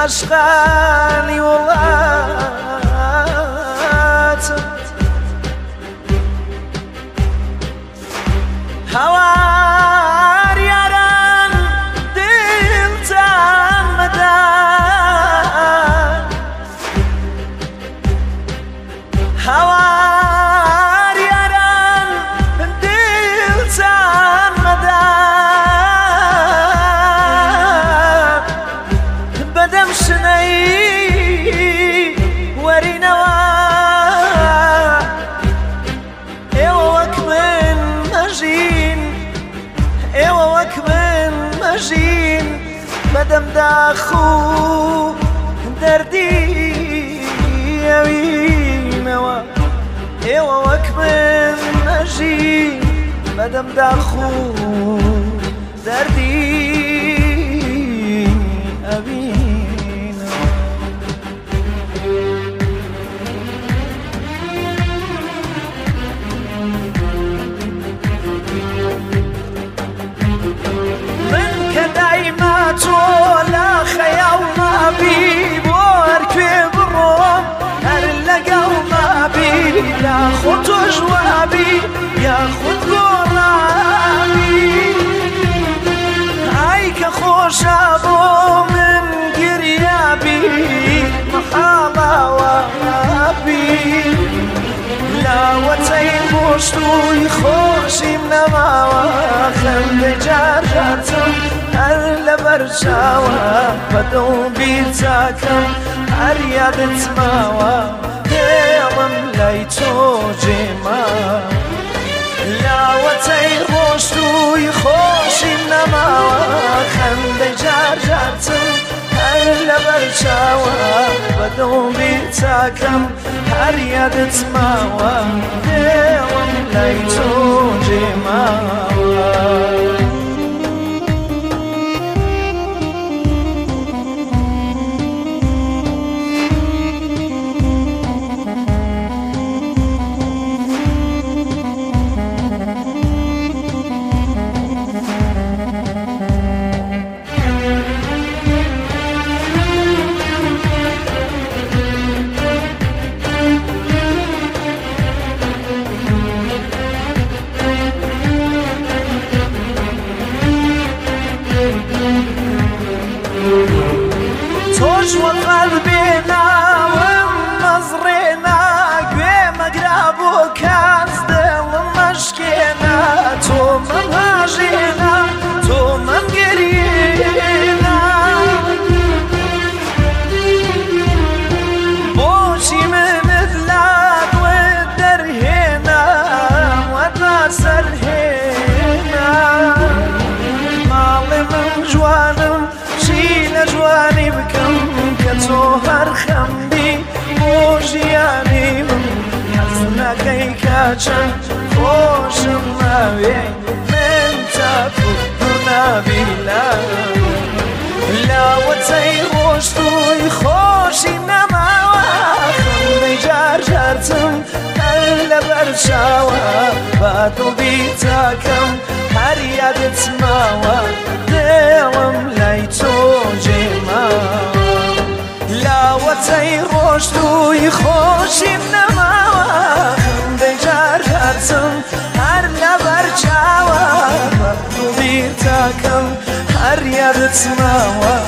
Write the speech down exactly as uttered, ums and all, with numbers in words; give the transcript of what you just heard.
عشقانی وڵاتم هەوار یاران دڵتان مەدا هەوار یاران دڵتان مەدا بەدەم شنەی وەرینەوە ئێوە وەک من مەژین ئێوە وەک من مەژین بەدەم داخ و دەردی ئەوینەوە ئێوە وەک من مەژین بەدەم داخ و دەردی ئەوینەوە من کە دایما تۆ لە خەیاڵ مابی بۆ هەرکوێ بڕۆم هەر لەگەڵ مابی یاخۆ تۆش وابی یاخۆت گۆڕابی ئای کە خۆشە بۆ من گریابی مەحاڵاوابی لاوەتەی خۆشتوی خۆشیم نەماوە خەندەی جار جارچم هەر لەبەر چاوە بەدڵ بیر چاکەم هەر یادت ماوە دێڵم لای تۆ جێماوە لاوەتەی خۆشتوی خۆشیم نەماوە خەندەی جار جارچم هەر لەبەر چاوە بەدڵ بیر چاکەم هەر یادت ماوە دێڵم لای تۆ جێماوە تۆش وە قەلبێ ناوم مەزڕێنا گوێ مەگرا بۆ کەس دڵم مەشکێنا تۆ مەمهاژێنا تۆ مەمگەرێنا بۆچی منت لا دوێت دەرهێنا وەدا سەرهێنا ماڵێ من جوانم چی لە جوانی بکەم کە تۆ هەر خەمبی بۆ ژیانی من حەز ناکەی کاچەند خۆشم ناوێ من تاکو دوور نابیلا لاوەتەی خۆشتوی خۆشیم نەماوە خەندەی جار جارچم هەر لەبەر چاوە بەدڵ بیر چاکەم هەر یادت ماوە دێڵم لای تۆ جێماوە لاوەتەی خۆشتوی خۆشیم نەماوە خەندەی جار جارچم هەر لەبەر چاوە بەدڵ بیر چاکەم هەر یادت ماوە